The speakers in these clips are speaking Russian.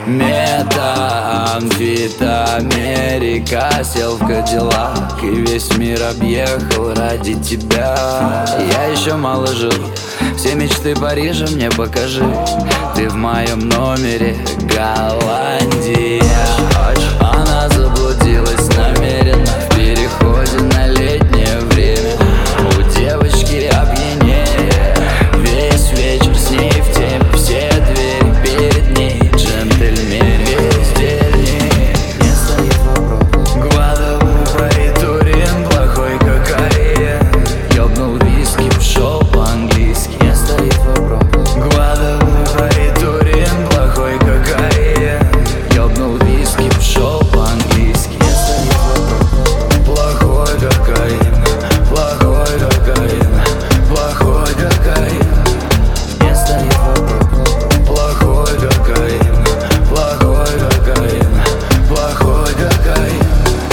Америка. Сел в Кадиллак и весь мир объехал ради тебя. Я еще мало жил, все мечты Парижа мне покажи. Ты в моем номере, Голландия. Она заблудилась намеренно в переходе на летнее время. У девочки опьянение, весь вечер с ней в теме. Все двери перед ней, джентльмен весь дельный. Не стоит вопрос, Гваделупа и Турин, плохой кокаин. Ёбнул виски, пшел по-английски. Не стоит вопрос, Гваделупа и Турин, плохой кокаин. Ёбнул виски, пшел по-английски. Не стоит вопрос, плохой кокаин, плохой кокаин, плохой кокаин. Не стоит вопрос, плохой кокаин, плохой кокаин, плохой кокаин.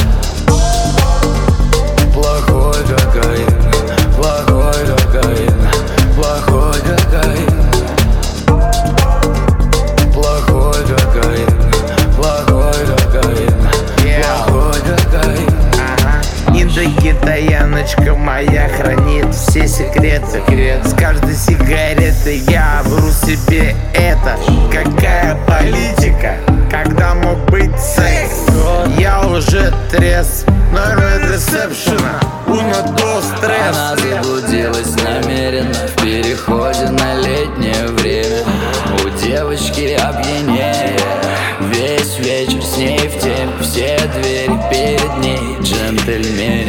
Плохой кокаин, плохой кокаин, плохой кокаин. Плохой кокаин, плохой кокаин, плохой кокаин. Индокитаяночка моя хранит все секреты. С каждой сигареты я вру себе это. Какая политика, когда мог быть секс? Я уже трезв, номер ресепшена, унято стресс. Она заблудилась намеренно в переходе на летнее время. У девочки опьянение, весь вечер с ней в теме. Все двери перед ней, джентльмен